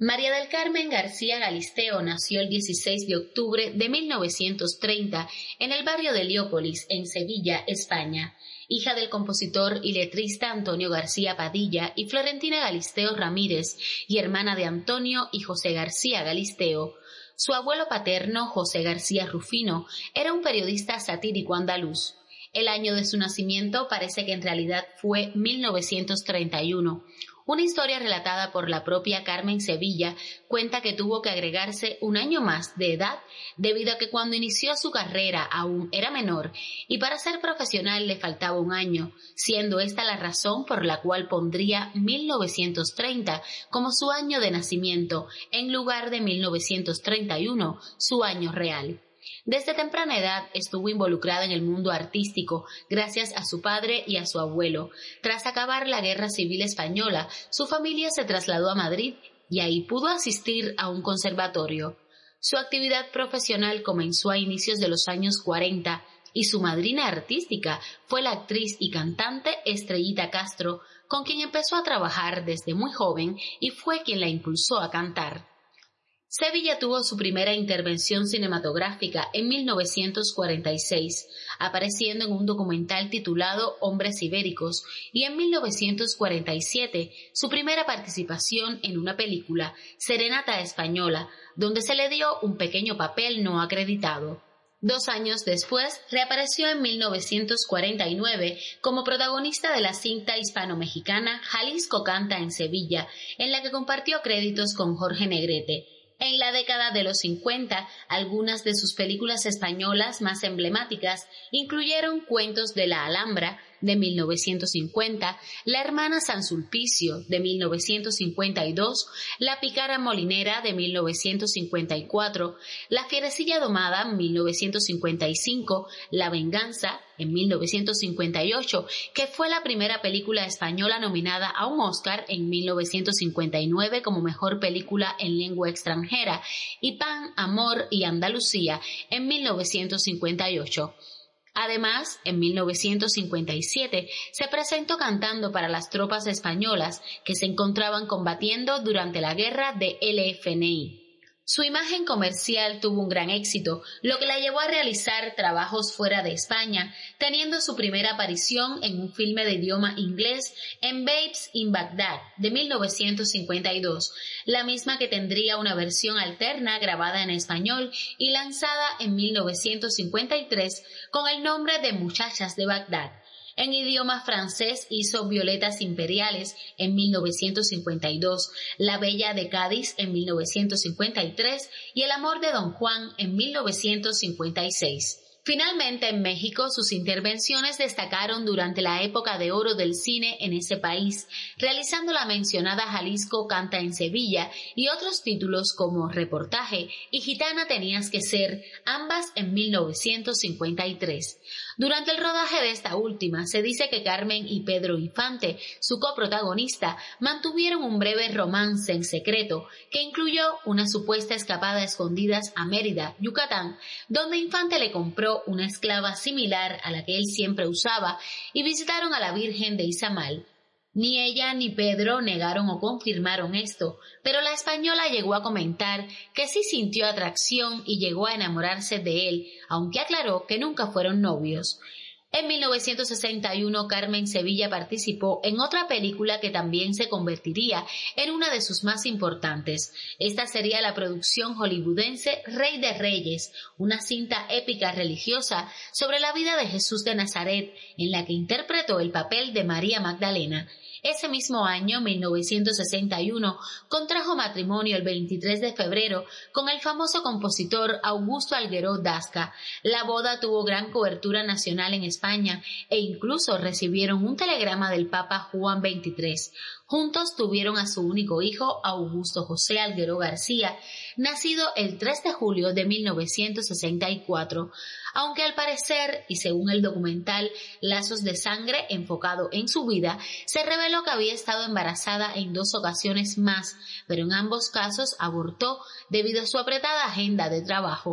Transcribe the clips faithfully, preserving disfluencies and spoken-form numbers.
María del Carmen García Galisteo nació el dieciséis de octubre de mil novecientos treinta en el barrio de Heliópolis, en Sevilla, España. Hija del compositor y letrista Antonio García Padilla y Florentina Galisteo Ramírez, y hermana de Antonio y José García Galisteo. Su abuelo paterno, José García Rufino, era un periodista satírico andaluz. El año de su nacimiento parece que en realidad fue mil novecientos treinta y uno. Una historia relatada por la propia Carmen Sevilla cuenta que tuvo que agregarse un año más de edad debido a que cuando inició su carrera aún era menor y para ser profesional le faltaba un año, siendo esta la razón por la cual pondría mil novecientos treinta como su año de nacimiento en lugar de mil novecientos treinta y uno, su año real. Desde temprana edad estuvo involucrada en el mundo artístico gracias a su padre y a su abuelo. Tras acabar la Guerra Civil Española, su familia se trasladó a Madrid y ahí pudo asistir a un conservatorio. Su actividad profesional comenzó a inicios de los años cuarenta y su madrina artística fue la actriz y cantante Estrellita Castro, con quien empezó a trabajar desde muy joven y fue quien la impulsó a cantar. Sevilla tuvo su primera intervención cinematográfica en mil novecientos cuarenta y seis, apareciendo en un documental titulado Hombres Ibéricos, y en mil novecientos cuarenta y siete su primera participación en una película, Serenata Española, donde se le dio un pequeño papel no acreditado. Dos años después, reapareció en mil novecientos cuarenta y nueve como protagonista de la cinta hispano-mexicana Jalisco canta en Sevilla, en la que compartió créditos con Jorge Negrete. En la década de los cincuenta, algunas de sus películas españolas más emblemáticas incluyeron Cuentos de la Alhambra, de mil novecientos cincuenta, La hermana San Sulpicio, de mil novecientos cincuenta y dos, La pícara molinera, de mil novecientos cincuenta y cuatro, La fierecilla domada, mil novecientos cincuenta y cinco, La venganza, en mil novecientos cincuenta y ocho, que fue la primera película española nominada a un Oscar en mil novecientos cincuenta y nueve como mejor película en lengua extranjera, y Pan, Amor y Andalucía, en mil novecientos cincuenta y ocho. Además, en mil novecientos cincuenta y siete se presentó cantando para las tropas españolas que se encontraban combatiendo durante la guerra de L F N I. Su imagen comercial tuvo un gran éxito, lo que la llevó a realizar trabajos fuera de España, teniendo su primera aparición en un filme de idioma inglés en Babes in Baghdad, de mil novecientos cincuenta y dos, la misma que tendría una versión alterna grabada en español y lanzada en mil novecientos cincuenta y tres con el nombre de Muchachas de Bagdad. En idioma francés hizo Violetas Imperiales en mil novecientos cincuenta y dos, La Bella de Cádiz en mil novecientos cincuenta y tres y El amor de Don Juan en mil novecientos cincuenta y seis. Finalmente, en México, sus intervenciones destacaron durante la época de oro del cine en ese país, realizando la mencionada Jalisco canta en Sevilla y otros títulos como Reportaje y Gitana tenías que ser, ambas en mil novecientos cincuenta y tres. Durante el rodaje de esta última, se dice que Carmen y Pedro Infante, su coprotagonista, mantuvieron un breve romance en secreto que incluyó una supuesta escapada a escondidas a Mérida, Yucatán, donde Infante le compró una esclava similar a la que él siempre usaba y visitaron a la Virgen de Izamal. Ni ella ni Pedro negaron o confirmaron esto, pero la española llegó a comentar que sí sintió atracción y llegó a enamorarse de él, aunque aclaró que nunca fueron novios. En mil novecientos sesenta y uno, Carmen Sevilla participó en otra película que también se convertiría en una de sus más importantes. Esta sería la producción hollywoodense Rey de Reyes, una cinta épica religiosa sobre la vida de Jesús de Nazaret, en la que interpretó el papel de María Magdalena. Ese mismo año, mil novecientos sesenta y uno, contrajo matrimonio el veintitrés de febrero con el famoso compositor Augusto Algueró Dasca. La boda tuvo gran cobertura nacional en España e incluso recibieron un telegrama del Papa Juan veintitrés. Juntos tuvieron a su único hijo, Augusto José Algueró García, nacido el tres de julio de mil novecientos sesenta y cuatro. Aunque al parecer, y según el documental Lazos de Sangre, enfocado en su vida, se reveló que había estado embarazada en dos ocasiones más, pero en ambos casos abortó debido a su apretada agenda de trabajo.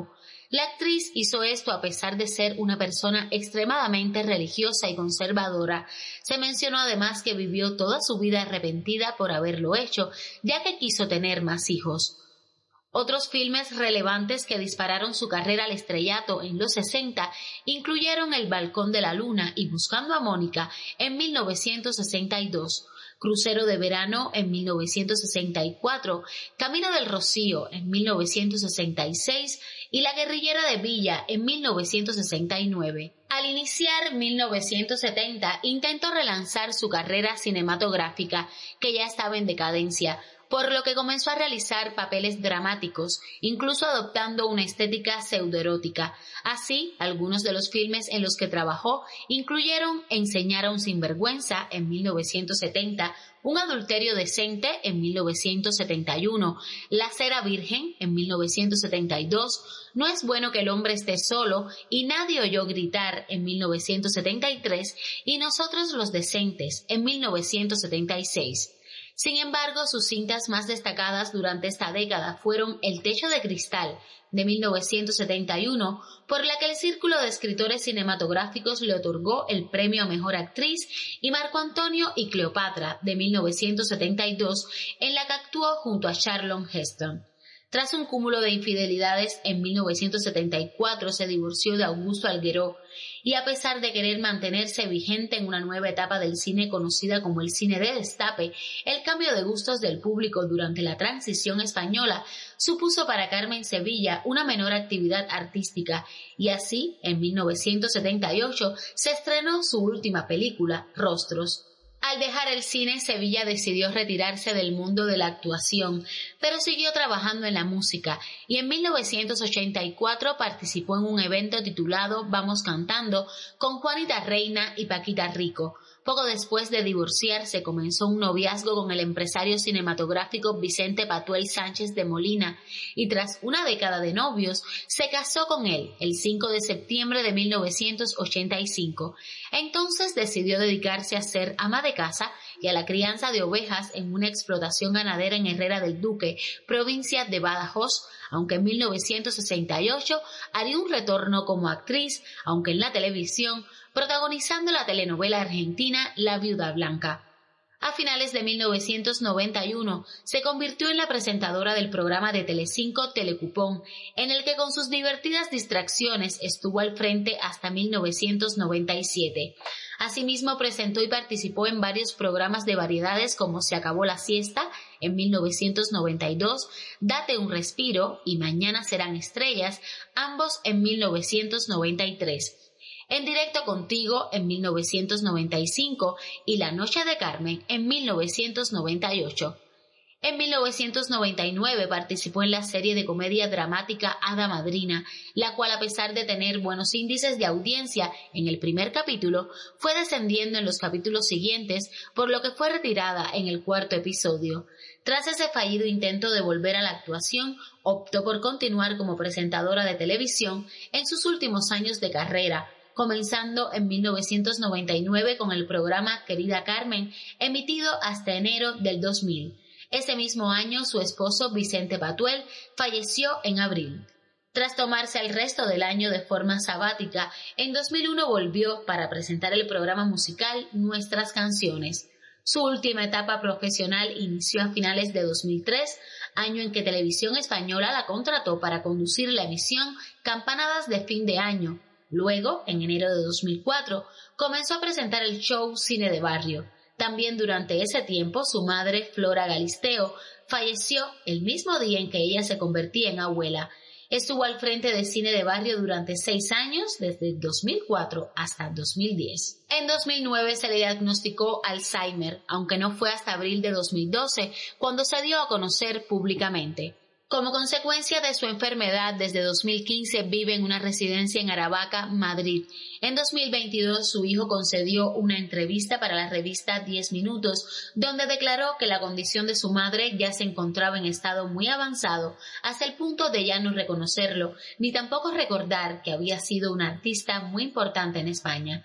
La actriz hizo esto a pesar de ser una persona extremadamente religiosa y conservadora. Se mencionó además que vivió toda su vida arrepentida por haberlo hecho, ya que quiso tener más hijos. Otros filmes relevantes que dispararon su carrera al estrellato en los sesenta incluyeron El balcón de la luna y Buscando a Mónica en mil novecientos sesenta y dos, Crucero de verano en mil novecientos sesenta y cuatro, Camino del Rocío en mil novecientos sesenta y seis y La guerrillera de Villa en mil novecientos sesenta y nueve. Al iniciar mil novecientos setenta intentó relanzar su carrera cinematográfica, que ya estaba en decadencia, por lo que comenzó a realizar papeles dramáticos, incluso adoptando una estética pseudoerótica. Así, algunos de los filmes en los que trabajó incluyeron Enseñar a un sinvergüenza en mil novecientos setenta, Un adulterio decente en mil novecientos setenta y uno, La cera virgen en mil novecientos setenta y dos, No es bueno que el hombre esté solo y Nadie oyó gritar en mil novecientos setenta y tres y Nosotros los decentes en mil novecientos setenta y seis. Sin embargo, sus cintas más destacadas durante esta década fueron El techo de cristal, de mil novecientos setenta y uno, por la que el Círculo de Escritores Cinematográficos le otorgó el premio a Mejor Actriz, y Marco Antonio y Cleopatra, de mil novecientos setenta y dos, en la que actuó junto a Charlton Heston. Tras un cúmulo de infidelidades, en mil novecientos setenta y cuatro se divorció de Augusto Algueró, y a pesar de querer mantenerse vigente en una nueva etapa del cine conocida como el cine de destape, el cambio de gustos del público durante la transición española supuso para Carmen Sevilla una menor actividad artística, y así, en mil novecientos setenta y ocho, se estrenó su última película, Rostros. Al dejar el cine, Sevilla decidió retirarse del mundo de la actuación, pero siguió trabajando en la música, y en mil novecientos ochenta y cuatro participó en un evento titulado Vamos Cantando con Juanita Reina y Paquita Rico. Poco después de divorciarse, comenzó un noviazgo con el empresario cinematográfico Vicente Patuell Sánchez de Molina, y tras una década de novios, se casó con él el cinco de septiembre de mil novecientos ochenta y cinco. Entonces decidió dedicarse a ser ama de casa y a la crianza de ovejas en una explotación ganadera en Herrera del Duque, provincia de Badajoz, aunque en mil novecientos sesenta y ocho haría un retorno como actriz, aunque en la televisión, protagonizando la telenovela argentina La Viuda Blanca. A finales de mil novecientos noventa y uno se convirtió en la presentadora del programa de Telecinco Telecupón, en el que con sus divertidas distracciones estuvo al frente hasta mil novecientos noventa y siete. Asimismo presentó y participó en varios programas de variedades como Se acabó la siesta en mil novecientos noventa y dos, Date un respiro y Mañana serán estrellas, ambos en mil novecientos noventa y tres. En directo contigo en mil novecientos noventa y cinco y La noche de Carmen en mil novecientos noventa y ocho. En mil novecientos noventa y nueve participó en la serie de comedia dramática Hada Madrina, la cual, a pesar de tener buenos índices de audiencia en el primer capítulo, fue descendiendo en los capítulos siguientes, por lo que fue retirada en el cuarto episodio. Tras ese fallido intento de volver a la actuación, optó por continuar como presentadora de televisión en sus últimos años de carrera, comenzando en mil novecientos noventa y nueve con el programa Querida Carmen, emitido hasta enero del dos mil. Ese mismo año, su esposo Vicente Patuell falleció en abril. Tras tomarse el resto del año de forma sabática, en dos mil uno volvió para presentar el programa musical Nuestras Canciones. Su última etapa profesional inició a finales de dos mil tres, año en que Televisión Española la contrató para conducir la emisión Campanadas de Fin de Año. Luego, en enero de dos mil cuatro, comenzó a presentar el show Cine de Barrio. También durante ese tiempo, su madre, Flora Galisteo, falleció el mismo día en que ella se convertía en abuela. Estuvo al frente de Cine de Barrio durante seis años, desde dos mil cuatro hasta dos mil diez. En dos mil nueve se le diagnosticó Alzheimer, aunque no fue hasta abril de dos mil doce cuando se dio a conocer públicamente. Como consecuencia de su enfermedad, desde dos mil quince vive en una residencia en Aravaca, Madrid. En dos mil veintidós, su hijo concedió una entrevista para la revista Diez Minutos, donde declaró que la condición de su madre ya se encontraba en estado muy avanzado, hasta el punto de ya no reconocerlo, ni tampoco recordar que había sido una artista muy importante en España.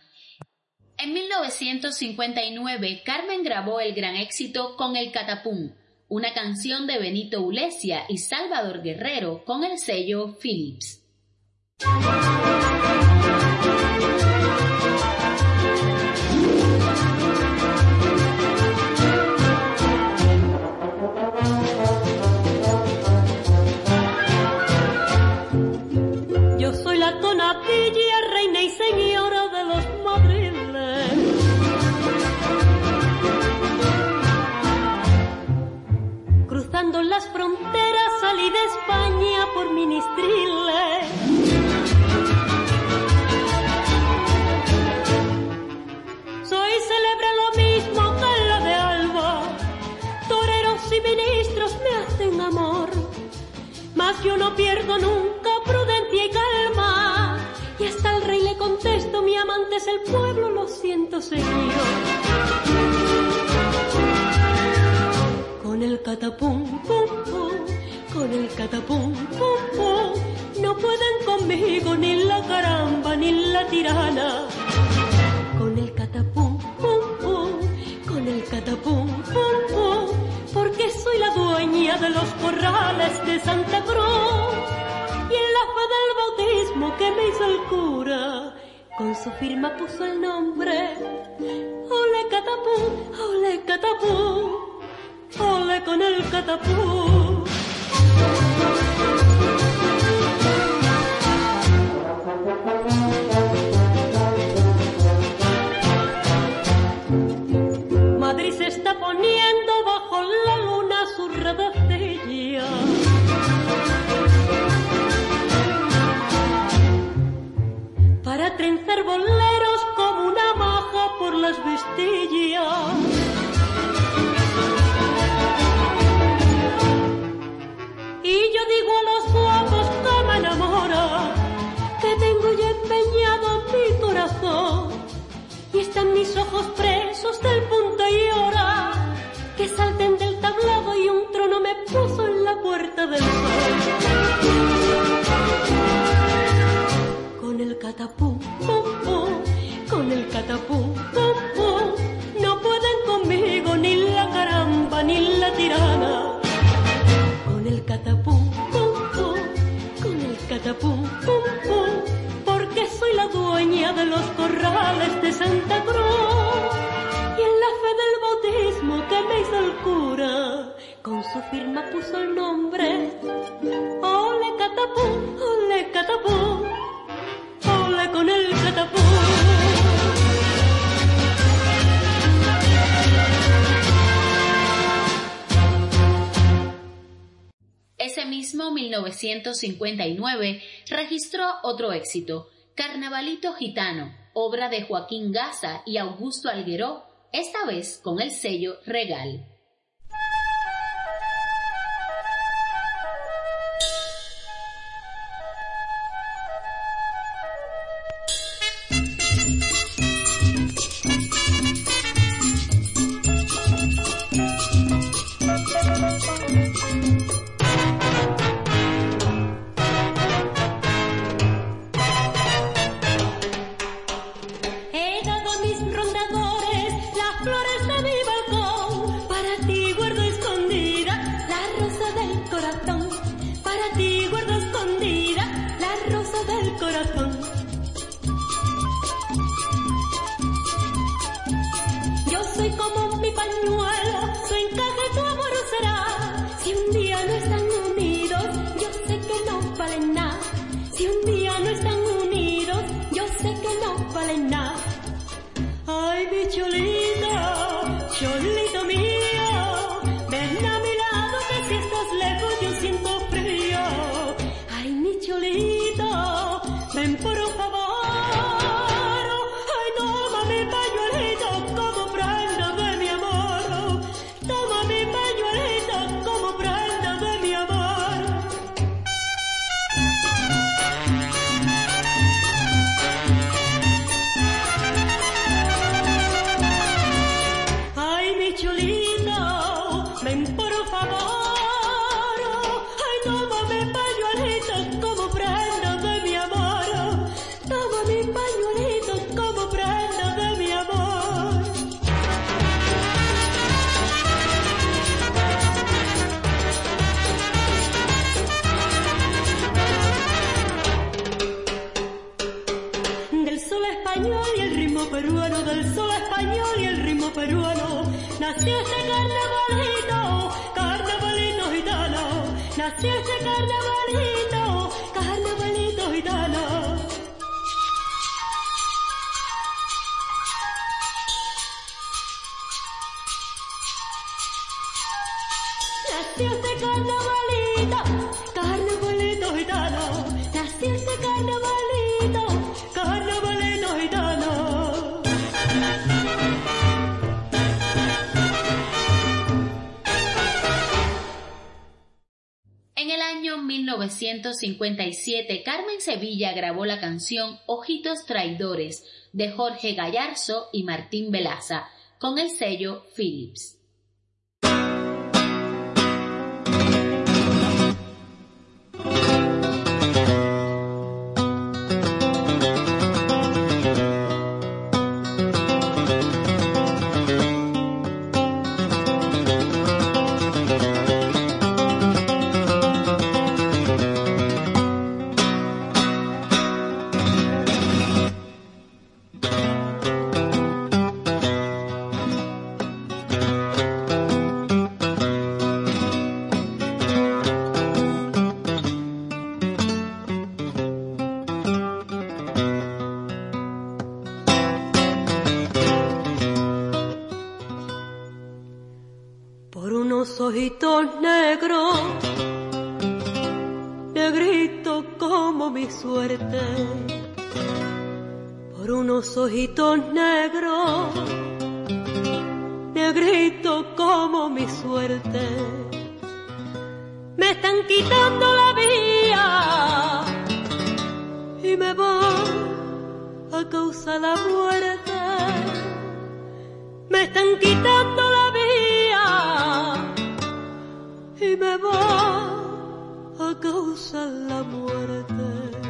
En mil novecientos cincuenta y nueve, Carmen grabó el gran éxito Con el Catapum, una canción de Benito Ulesia y Salvador Guerrero con el sello Philips. Yo soy la tonadilla, reina y señora de los madriles. Cruzando las fronteras salí de España por ministriles. Soy célebre lo mismo que la de Alba. Toreros y ministros me hacen amor, mas yo no pierdo nunca prudencia y calma. Y hasta el rey le contesto, mi amante es el pueblo, lo siento señor. Con el catapum, pum, pum, con el catapum, pum, pum, no pueden conmigo ni la caramba ni la tirana. Con el catapum, pum, pum, con el catapum, pum, pum, porque soy la dueña de los corrales de Santa Cruz. Y en la fe del bautismo que me hizo el cura, con su firma puso el nombre. Ole catapum, ole catapum, ole con el catapum. Madrid se está poniendo bajo la luna su redecilla. Para trenzar boleros como una maja por las vestillas. Y yo digo a los guapos que me enamoran, que tengo ya empeñado mi corazón. Y están mis ojos presos del punto y hora, que salten del tablado y un trono me puso en la puerta del sol. Con el catapum, pum, pum, con el catapum, pum, pum, no pueden conmigo ni la caramba ni la tirana. Con el catapum, pum, pum, con el catapum, pum, pum, porque soy la dueña de los corrales de Santa Cruz. Y en la fe del bautismo que me hizo el cura, con su firma puso el nombre. Ole catapum, ole catapum, ole con el catapum. Ese mismo mil novecientos cincuenta y nueve registró otro éxito, Carnavalito Gitano, obra de Joaquín Gaza y Augusto Algueró, esta vez con el sello Regal. nació este carnavalito, carnavalito gitano, nació este carnavalito, carnavalito gitano. Nació este carnavalito, carnavalito gitano, nació este carnavalito, carnavalito gitano. En el año mil novecientos cincuenta y siete, Carmen Sevilla grabó la canción Ojitos Traidores de Jorge Gallarzo y Martín Velaza con el sello Philips. Ojitos negros, negrito como mi suerte, por unos ojitos negros, negrito como mi suerte, me están quitando la vida y me van a causar la muerte, me están quitando la vida y me va a causar la muerte.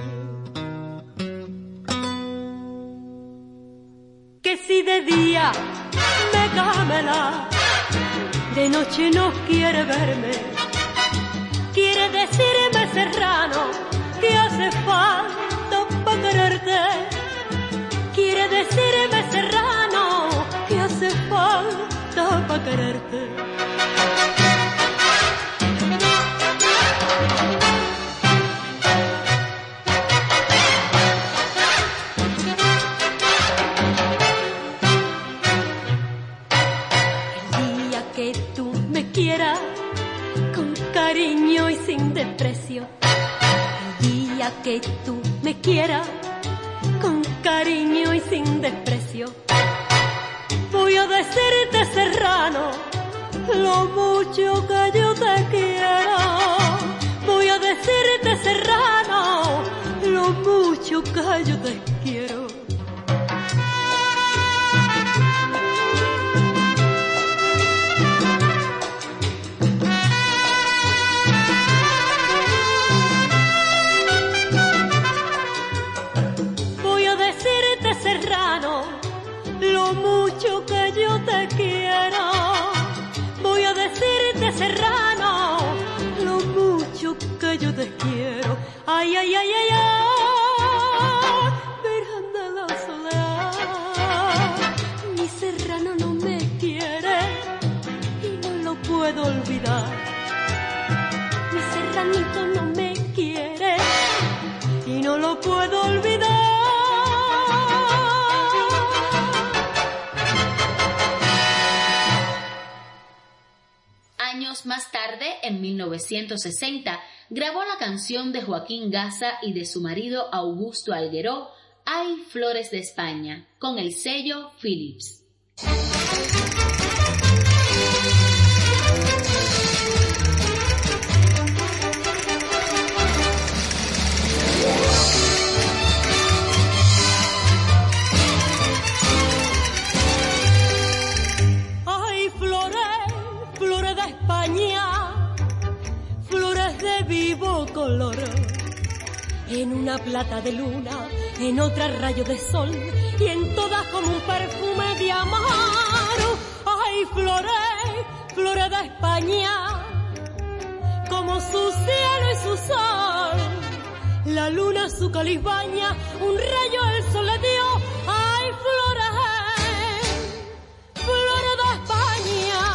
Que si de día me camela, de noche no quiere verme, quiere decirme serrano que hace falta para quererte, quiere decirme serrano que hace falta para quererte. Quiera con cariño y sin desprecio, el día que tú me quieras con cariño y sin desprecio, voy a decirte serrano lo mucho que yo te quiero, voy a decirte serrano lo mucho que yo te quiero. Lo mucho que yo te quiero, voy a decirte serrano, lo mucho que yo te quiero. Ay, ay, ay, ay, ay, Virgen de la Soledad, mi serrano no me quiere y no lo puedo olvidar. Mi serranito no me quiere y no lo puedo olvidar. Años más tarde, en mil novecientos sesenta, grabó la canción de Joaquín Gaza y de su marido Augusto Algueró, Hay Flores de España, con el sello Philips. Hay flores, flores de España, flores de vivo color, en una plata de luna, en otra rayo de sol, y en todas como un perfume de amor. Hay flores, flores de España, como su cielo y su sol, la luna su cáliz baña, un rayo el sol le dio. Hay flores, flores de España,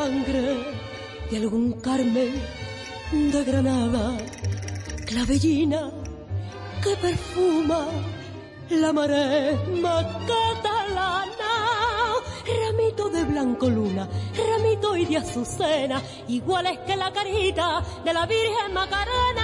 sangre de algún Carmen de Granada, clavellina que perfuma la maresma catalana, ramito de blanco luna, ramito y de azucena, iguales que la carita de la Virgen Macarena.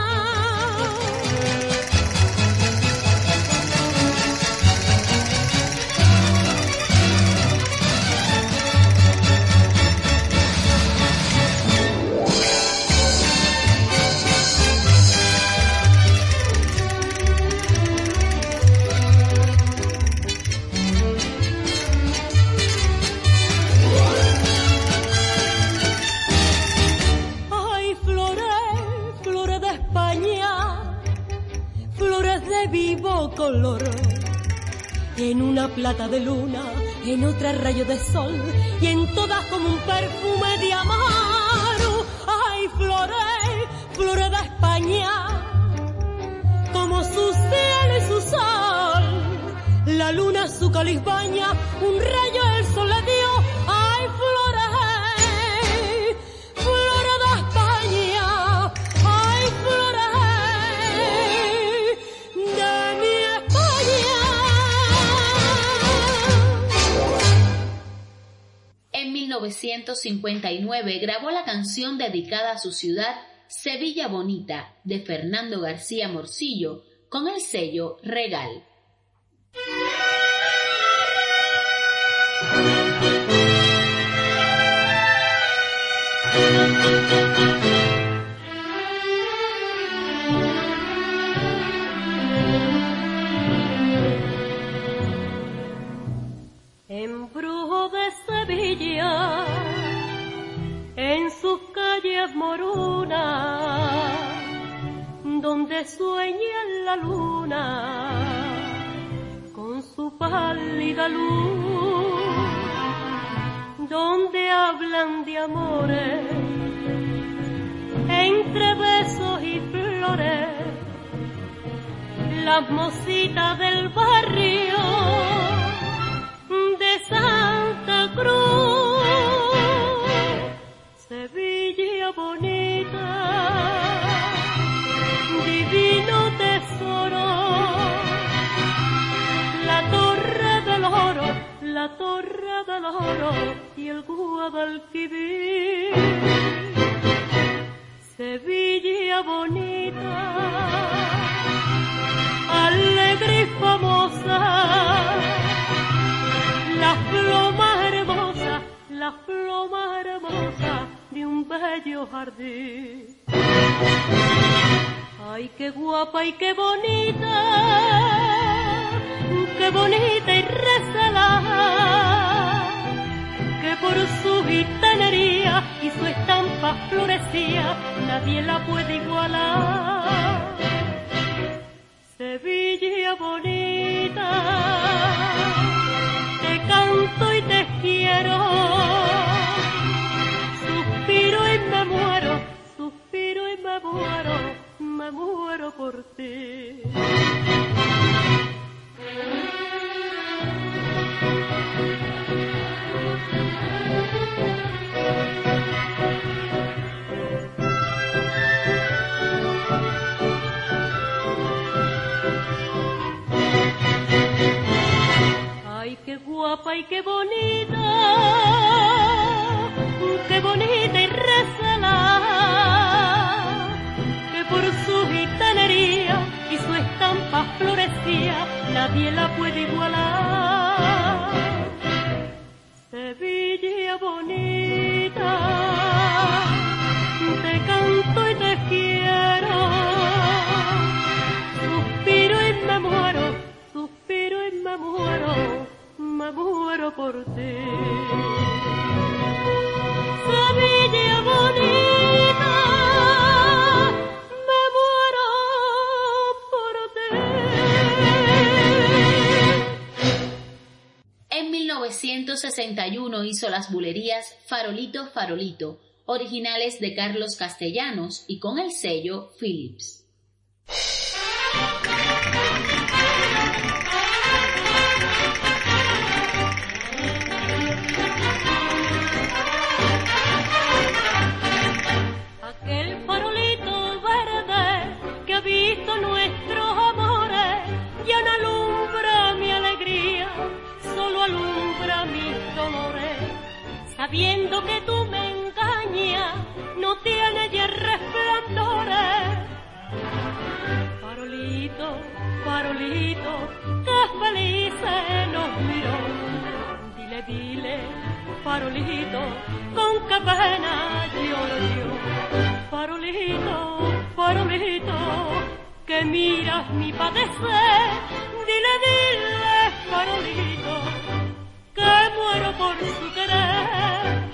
Vivo color, en una plata de luna, en otra rayo de sol, y en todas como un perfume de amaro. Ay, flores, flores de España, como su cielo y su sol, la luna su cáliz baña, un rayo el sol le dio. Ay, flores, flores de España, ay, flores de mi España. En mil novecientos cincuenta y nueve grabó la canción dedicada a su ciudad, Sevilla Bonita, de Fernando García Morcillo, con el sello Regal. Embrujo de Sevilla, en sus calles morunas, donde sueña la luna con su pálida luz, donde hablan de amores entre besos y flores, las mocitas del barrio de Santa Cruz. Sevilla bonita, divino tesoro, la torre del oro, la torre del oro y el Guadalquivir. Sevilla bonita, alegre y famosa, la flor más hermosa, la flor más hermosa de un bello jardín. Ay, qué guapa y qué bonita, qué bonita y recelada, que por su gitanería y su estampa florecía, nadie la puede igualar. Sevilla bonita, te canto y te quiero, suspiro y me muero, suspiro y me muero, me muero por ti. Ay, qué guapa y qué bonita, qué bonita y recelada, que por su gitanería y su estampa florecía, nadie la puede igualar. Sevilla bonita, te canto y te quiero, suspiro y me muero, suspiro y me muero, me muero por ti. Sevilla bonita, me muero por ti. En mil novecientos sesenta y uno hizo las bulerías Farolito, Farolito, originales de Carlos Castellanos y con el sello Philips. sabiendo que tú me engañas, no tiene ya resplandores. Farolito, farolito, qué felices nos miró. Dile, dile, farolito, con qué pena lloro yo. Farolito, farolito, que miras mi padecer. Dile, dile, farolito, que muero por su querer.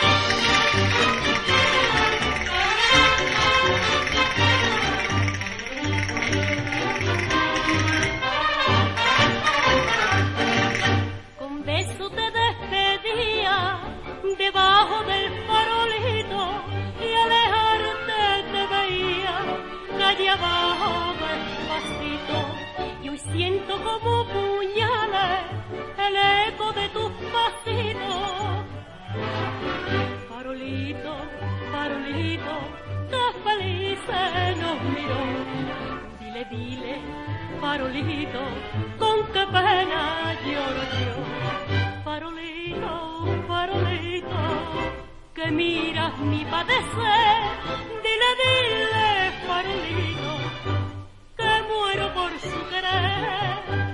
Con beso te despedía debajo del farolito y alejarte te veía calle abajo despacito. Y hoy siento como puñales el eco de tus pasitos. Farolito, farolito, qué felices nos miró. Dile, dile, farolito, con qué pena lloro yo. Farolito, farolito, que miras mi padecer. Dile, dile, farolito, que muero por su querer.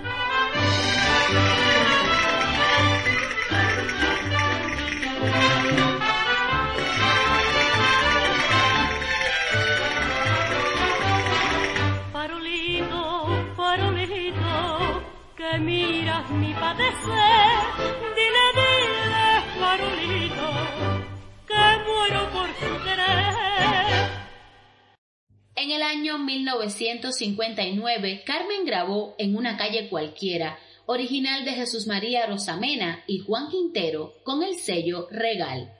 Farolito, farolito, que miras mi padecer. Dile, dile, farolito, que muero por su querer. En el año mil novecientos cincuenta y nueve, Carmen grabó En una calle cualquiera, original de Jesús María Rosamena y Juan Quintero, con el sello Regal.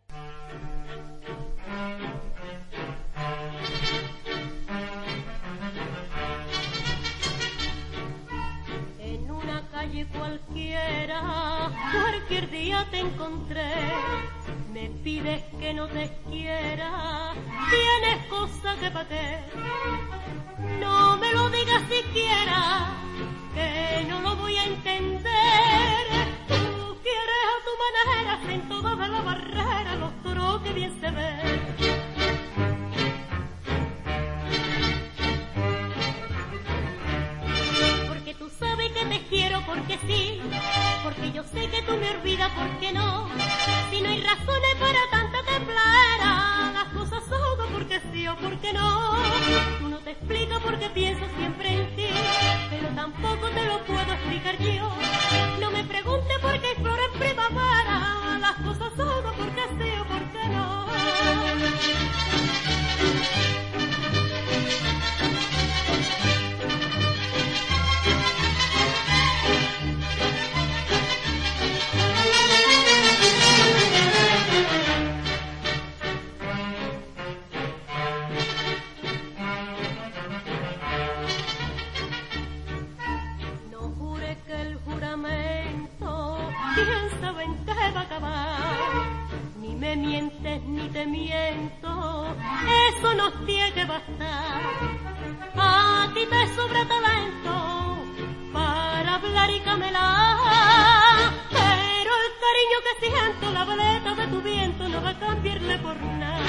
En una calle cualquiera, cualquier día te encontré. Me pides que no te quiera, tienes cosas que pa' qué. No me lo digas siquiera, que no lo voy a entender. Tú quieres a tu manera, sin toda de la barrera, los toros que bien se ven. Porque tú sabes que te quiero porque sí, porque yo sé que tú me olvidas porque no. Si no hay razones para tanta templera, las cosas son porque sí o porque no. Tú no te explicas porque pienso siempre en ti, pero tampoco te lo puedo explicar yo. No me preguntes por qué hay flores en primavera, las cosas son porque sí o porque no. Ni me mientes ni te miento, eso nos tiene que bastar. A ti te sobra talento para hablar y camelar, pero el cariño que siento, la veleta de tu viento, no va a cambiarle por nada.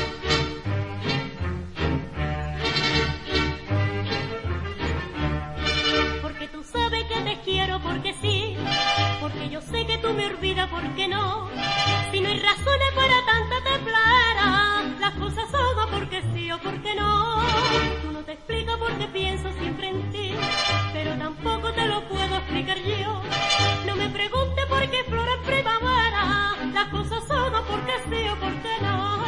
Porque tú sabes que te quiero porque sí, porque yo sé que tú me olvidas porque no. Si no hay razones para tanta templera, las cosas son porque sí o porque no. Tú no te explicas porque pienso siempre en ti, pero tampoco te lo puedo explicar yo. No me preguntes por qué flores en primavera, las cosas son porque sí o porque no.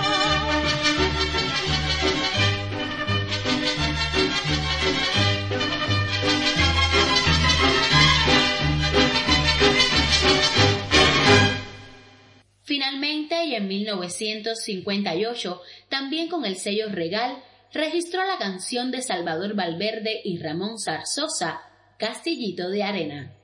Finalmente, y en mil novecientos cincuenta y ocho, también con el sello Regal, registró la canción de Salvador Valverde y Ramón Zarzosa, Castillito de Arena.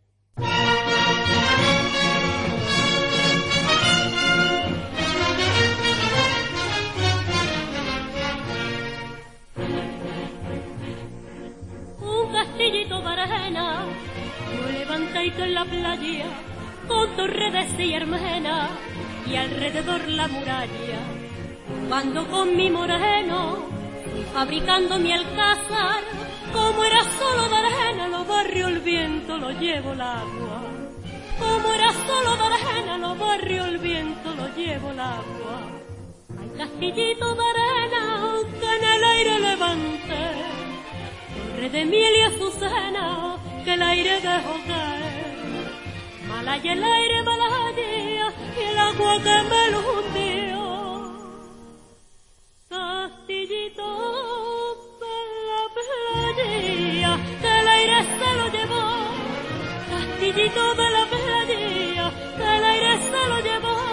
Un castillito de arena, lo levantéis en la playa, con torre de silla hermana, y alrededor la muralla, jugando con mi moreno, fabricando mi alcázar. Como era solo de arena, lo barrio el viento, lo llevo el agua. Como era solo de arena, lo barrio el viento, lo llevo el agua. Hay castillito de arena que en el aire levante, torre de miel y azucena que el aire dejó caer. Malaya el aire, malaya y el agua que me lo hundió. Castillito de la playa que el aire se lo llevó. Castillito de la playa que el aire se lo llevó.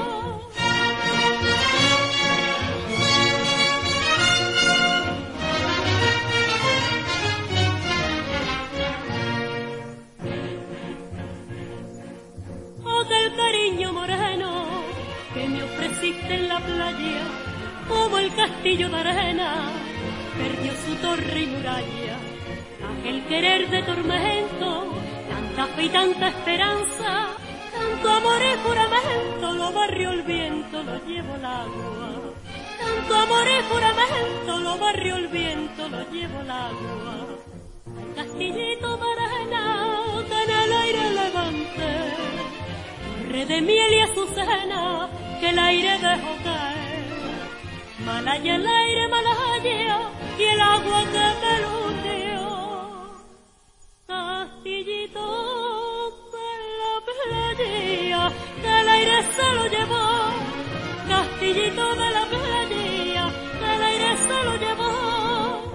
Del cariño moreno que me ofreciste en la playa, como el castillo de arena perdió su torre y muralla. Aquel querer de tormento, tanta fe y tanta esperanza, tanto amor y juramento, lo barrió el viento, lo llevo el agua. Tanto amor y juramento, lo barrió el viento, lo llevo el agua. El castillito de arena que en el aire levante, de miel y azucena que el aire dejó caer. Malaya el aire, malaya y el agua que me lo hundió. Castillito de la playa que el aire se lo llevó. Castillito de la playa que el aire se lo llevó.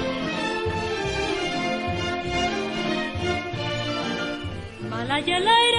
Malaya el aire,